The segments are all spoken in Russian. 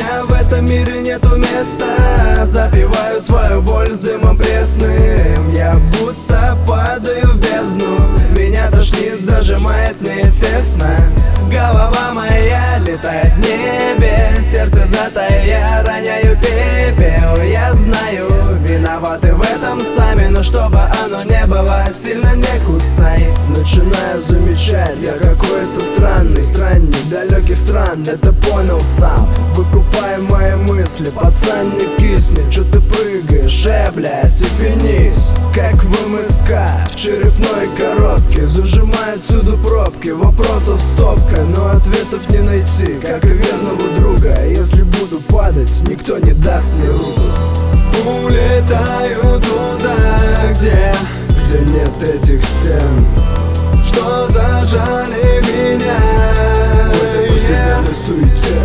меня в этом мире нету места. Запиваю свою боль с дымом пресным. Я будто падаю в бездну. Меня тошнит, зажимает, мне тесно. Голова моя летает в небе. Сердце затая, роняю пепел. Я знаю, виноваты в этом сами, но чтобы оно не было, сильно не кусай. Начинаю замечать, я какой-то странный странник далеких стран, это понял сам. Выкупай мои мысли, пацан, не кисни. Чё ты прыгаешь, бля, степенись. Как в МСК, в черепной коробке. Зажимает всюду пробки, вопросов стопка, но ответов не найти, как и верного друга. Если буду падать, никто не даст мне руку. Улетаю туда, где нет этих стен, что зажали меня в этой повседневной суете.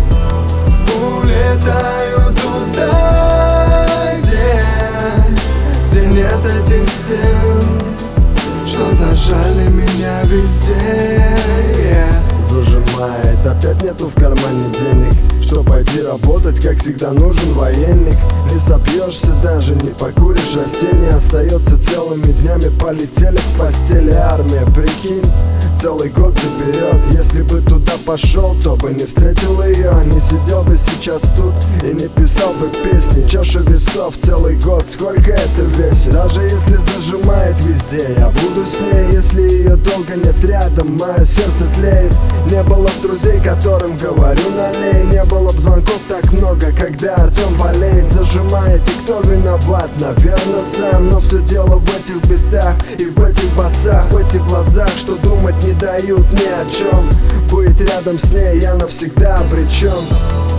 Улетаю туда, где нет этих стен, что зажали меня везде. Зажимает, опять нету в кармане денег, что пойти работать, как всегда нужен военник. Не сопьешься, даже не покуришь, растение остается целыми днями. Полетели в постели, армия, прикинь, целый год заберет. Если бы туда пошел, то бы не встретил ее. Не сидел бы сейчас тут и не писал бы песни. Чаша весов целый год, сколько это весит. Даже если зажимает везде, я буду с ней. Если ее долго нет рядом, мое сердце тлеет. Не было друзей, которым говорю налей. Не было б звонков так много, когда Артем болеет. Зажимает, и кто виноват? Наверно сам. Но все дело в этих битах и в этих басах, в этих глазах, что думать не дают ни о чем. Быть рядом с ней я навсегда обречен.